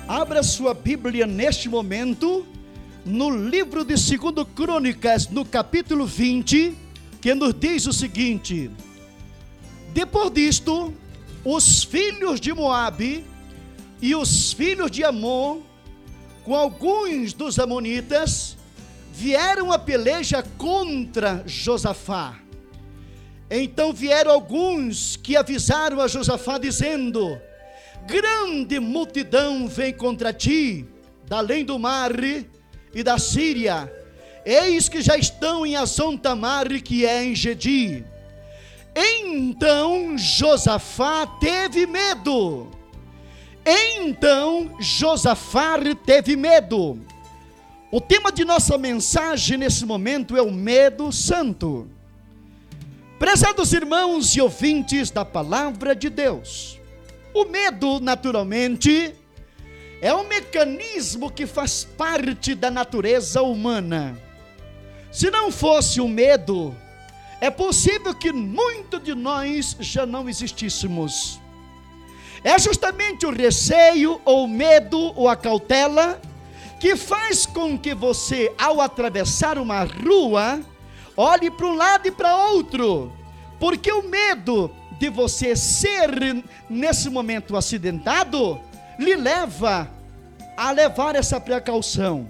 Abra sua Bíblia neste momento, no livro de 2 Crônicas, no capítulo 20, que nos diz o seguinte: depois disto, os filhos de Moabe e os filhos de Amon, com alguns dos amonitas, vieram a peleja contra Josafá. Então vieram alguns que avisaram a Josafá, dizendo: grande multidão vem contra ti, da além do mar e da Síria. Eis que já estão em Azon-Tamar, que é em Gedi. Então Josafá teve medo. O tema de nossa mensagem nesse momento é o medo santo. Prezados irmãos e ouvintes da palavra de Deus, o medo, naturalmente, é um mecanismo que faz parte da natureza humana. Se não fosse o medo, é possível que muitos de nós já não existíssemos. É justamente o receio, ou o medo, ou a cautela, que faz com que você, ao atravessar uma rua, olhe para um lado e para outro, porque o medo de você ser, nesse momento, acidentado, lhe leva a levar essa precaução.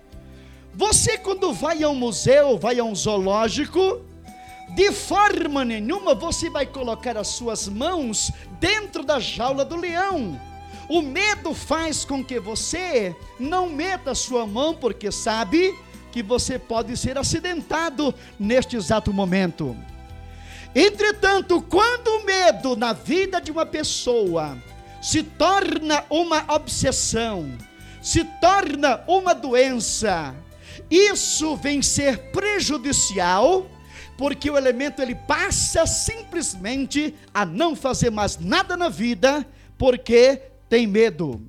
Você, quando vai a um museu, vai a um zoológico, de forma nenhuma você vai colocar as suas mãos dentro da jaula do leão. O medo faz com que você não meta a sua mão, porque sabe que você pode ser acidentado neste exato momento. Entretanto, quando o medo na vida de uma pessoa se torna uma obsessão, se torna uma doença, isso vem ser prejudicial, porque o elemento ele passa simplesmente a não fazer mais nada na vida, porque tem medo.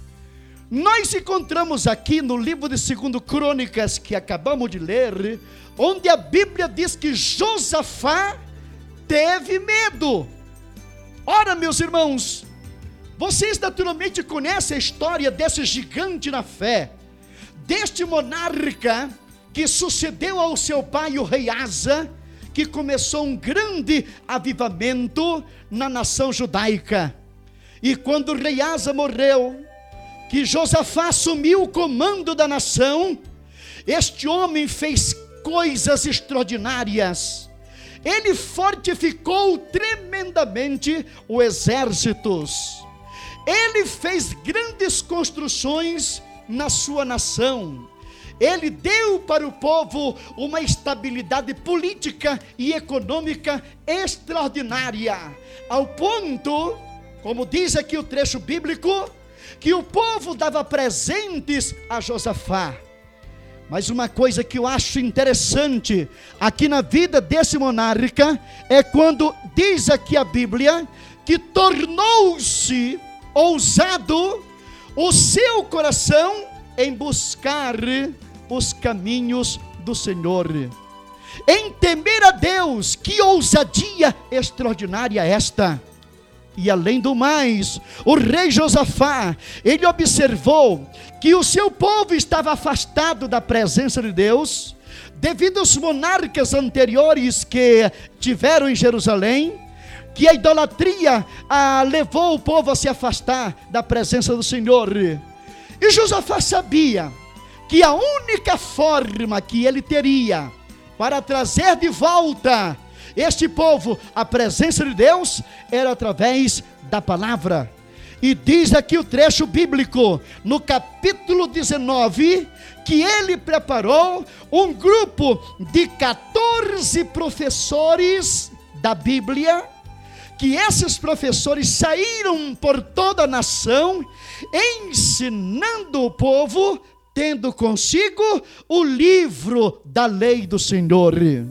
Nós encontramos aqui no livro de 2 Crônicas, que acabamos de ler, onde a Bíblia diz que Josafá teve medo. Ora, meus irmãos, vocês naturalmente conhecem a história desse gigante na fé, deste monarca que sucedeu ao seu pai, o rei Asa, que começou um grande avivamento na nação judaica. E quando o rei Asa morreu, que Josafá assumiu o comando da nação, este homem fez coisas extraordinárias. Ele fortificou tremendamente os exércitos. Ele fez grandes construções na sua nação. Ele deu para o povo uma estabilidade política e econômica extraordinária, ao ponto, como diz aqui o trecho bíblico, que o povo dava presentes a Josafá. Mas uma coisa que eu acho interessante aqui na vida desse monarca é quando diz aqui a Bíblia que tornou-se ousado o seu coração em buscar os caminhos do Senhor, em temer a Deus. Que ousadia extraordinária esta! E além do mais, o rei Josafá, ele observou que o seu povo estava afastado da presença de Deus, devido aos monarcas anteriores que tiveram em Jerusalém, que a idolatria levou o povo a se afastar da presença do Senhor. E Josafá sabia que a única forma que ele teria para trazer de volta este povo à presença de Deus era através da palavra. E diz aqui o trecho bíblico, no capítulo 19, que ele preparou um grupo de 14 professores da Bíblia, que esses professores saíram por toda a nação, ensinando o povo, tendo consigo o livro da lei do Senhor.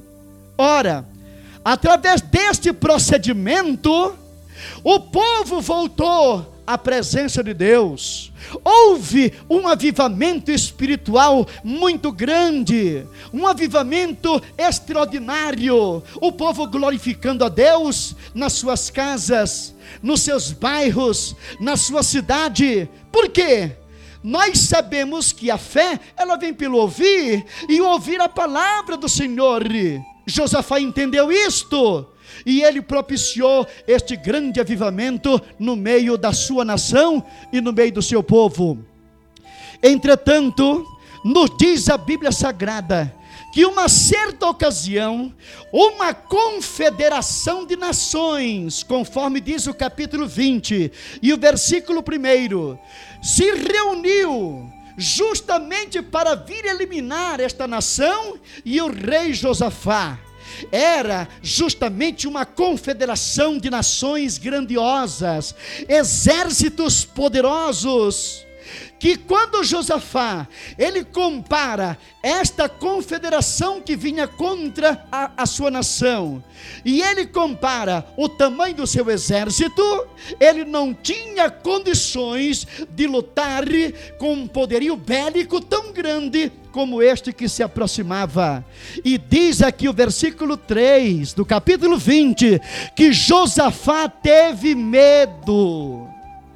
Ora, através deste procedimento, o povo voltou à presença de Deus. Houve um avivamento espiritual muito grande, um avivamento extraordinário, o povo glorificando a Deus nas suas casas, nos seus bairros, na sua cidade. Por quê? Nós sabemos que a fé, ela vem pelo ouvir, e ouvir a palavra do Senhor. Josafá entendeu isto, e ele propiciou este grande avivamento no meio da sua nação e no meio do seu povo. Entretanto, nos diz a Bíblia Sagrada, que uma certa ocasião, uma confederação de nações, conforme diz o capítulo 20, e o versículo 1, se reuniu justamente para vir eliminar esta nação e o rei Josafá. Era justamente uma confederação de nações grandiosas, exércitos poderosos, que quando Josafá, ele compara esta confederação que vinha contra a sua nação, e ele compara o tamanho do seu exército, ele não tinha condições de lutar com um poderio bélico tão grande como este que se aproximava. E diz aqui o versículo 3 do capítulo 20, que Josafá teve medo.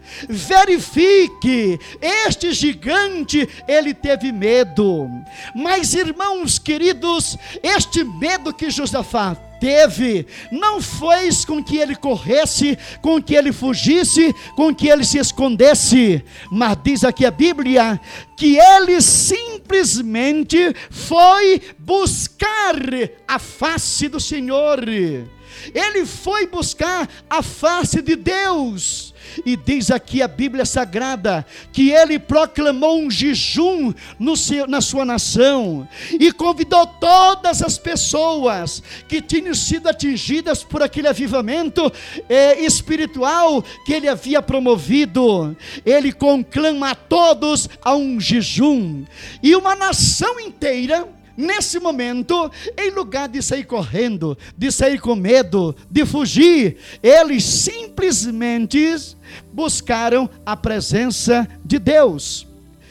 Verifique, este gigante, ele teve medo. Mas, irmãos queridos, este medo que Josafá teve, não fez com que ele corresse, com que ele fugisse, com que ele se escondesse, mas diz aqui a Bíblia, que ele simplesmente foi buscar a face do Senhor. Ele foi buscar a face de Deus. E diz aqui a Bíblia Sagrada, que ele proclamou um jejum na sua nação, e convidou todas as pessoas que tinham sido atingidas por aquele avivamento espiritual que ele havia promovido. Ele conclama a todos a um jejum, e uma nação inteira, nesse momento, em lugar de sair correndo, de sair com medo, de fugir, eles simplesmente buscaram a presença de Deus.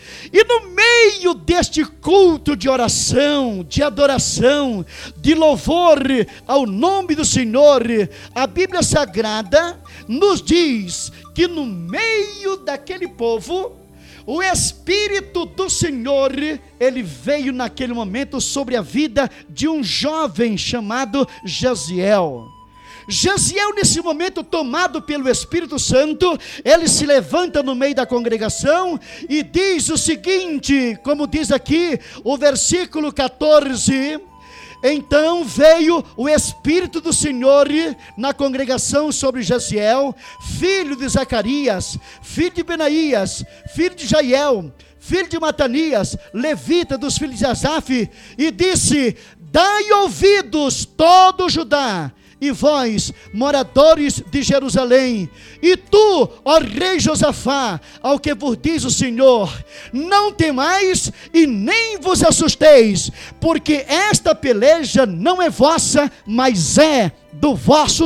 E no meio deste culto de oração, de adoração, de louvor ao nome do Senhor, a Bíblia Sagrada nos diz que no meio daquele povo, o Espírito do Senhor, ele veio naquele momento sobre a vida de um jovem chamado Jaziel. Jaziel, nesse momento, tomado pelo Espírito Santo, ele se levanta no meio da congregação e diz o seguinte, como diz aqui o versículo 14... Então veio o Espírito do Senhor na congregação sobre Jaziel, filho de Zacarias, filho de Benaías, filho de Jaiel, filho de Matanias, levita dos filhos de Asaf, e disse: dai ouvidos todo Judá, e vós, moradores de Jerusalém, e tu, ó rei Josafá, ao que vos diz o Senhor, não temais e nem vos assusteis, porque esta peleja não é vossa, mas é do vosso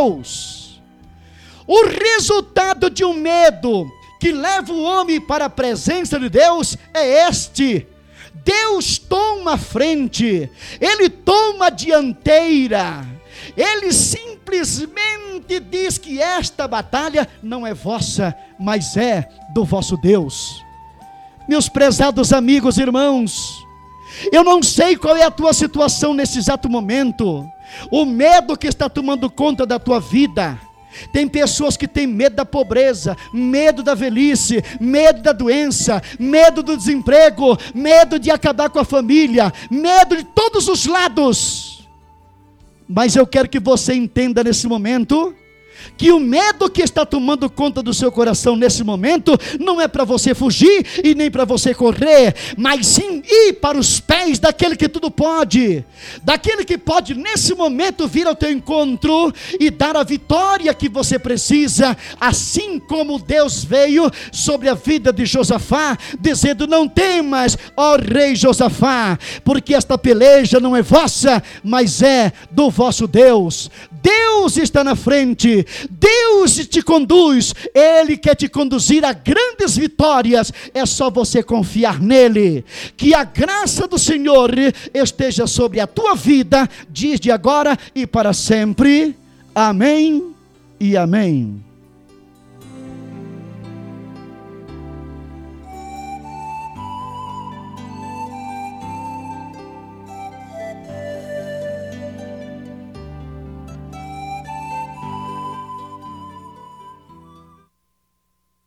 Deus. O resultado de um medo que leva o homem para a presença de Deus é este: Deus toma a frente, Ele toma a dianteira. Ele simplesmente diz que esta batalha não é vossa, mas é do vosso Deus. Meus prezados amigos e irmãos, eu não sei qual é a tua situação nesse exato momento, o medo que está tomando conta da tua vida. Tem pessoas que têm medo da pobreza, medo da velhice, medo da doença, medo do desemprego, medo de acabar com a família, medo de todos os lados. Mas eu quero que você entenda nesse momento, que o medo que está tomando conta do seu coração nesse momento, não é para você fugir e nem para você correr, mas sim ir para os pés daquele que tudo pode, daquele que pode nesse momento vir ao teu encontro e dar a vitória que você precisa, assim como Deus veio sobre a vida de Josafá, dizendo: não temas, ó rei Josafá, porque esta peleja não é vossa, mas é do vosso Deus. Deus está na frente, Deus te conduz, Ele quer te conduzir a grandes vitórias, é só você confiar nele. Que a graça do Senhor esteja sobre a tua vida, desde agora e para sempre. Amém e amém.